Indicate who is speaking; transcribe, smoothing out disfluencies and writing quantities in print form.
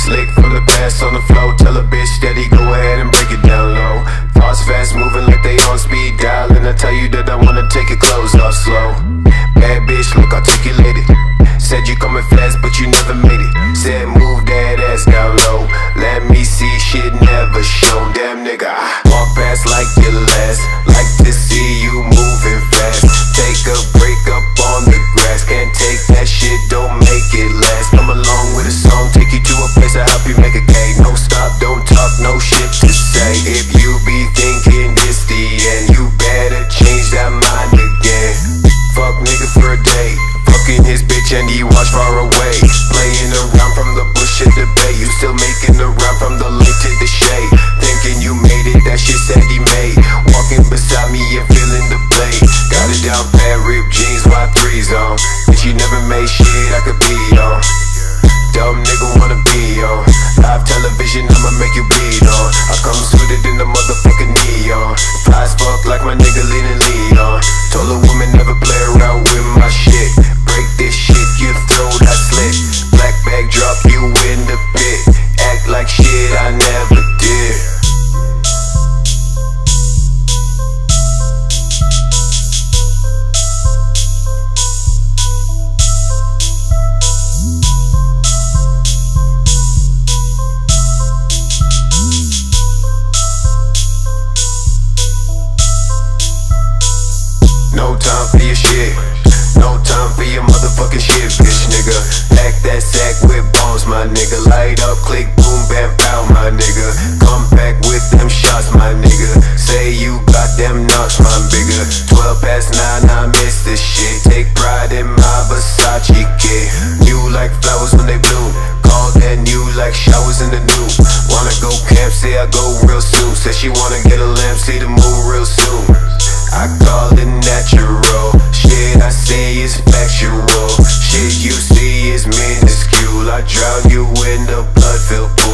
Speaker 1: slick for the pass on the flow. Tell a bitch steady, go ahead and break it down low. Thoughts fast moving like they on speed dial, and I tell you that I wanna take your clothes off slow. Bad bitch, look articulated. Said you coming fast, but you never made it. Said move that ass down low. Let me see shit never shown. Damn nigga, I walk past like your last. Like to see you moving fast. Take a break up on the grass. Can't take that shit, don't make it last. Come along with a song, take you to a place to help you make a K. No stop, don't talk, no shit to say. If you be thinking this the end, you better change that mind again. Fuck nigga for a day, fucking his bitch and he watch far away. Playing around from the bush to the bay. You still making the round from the light to the shade. Thinking you made it, that shit said he made. Walking beside me and feeling the blade. Got it down pat, ripped jeans, Y3s on. Bitch you never made shit I could be on. Dumb nigga wanna be on. Live television, I'ma make you bleed on. I come suited in the motherfucking neon. Fly as fuck like my nigga leaning lead on. Told a woman never play around with my shit. Break this shit, you throw that slit. Black bag drop you in the pit. Act like shit I never did. No time for your shit, no time for your motherfucking shit, bitch nigga. Pack that sack with bombs, my nigga. Light up, click, boom, bam, pow, my nigga. Come back with them shots, my nigga. Say you got them knocks, my bigger. 12 past 9, I miss this shit. Take pride in my Versace kid. New like flowers when they bloom. Call that new like showers in the new. Wanna go camp, say I go real soon. Said she wanna get a lamp, see the moon real soon. I call it natural. Shit I say is factual. Shit you see is minuscule. I drown you in the blood-filled pool.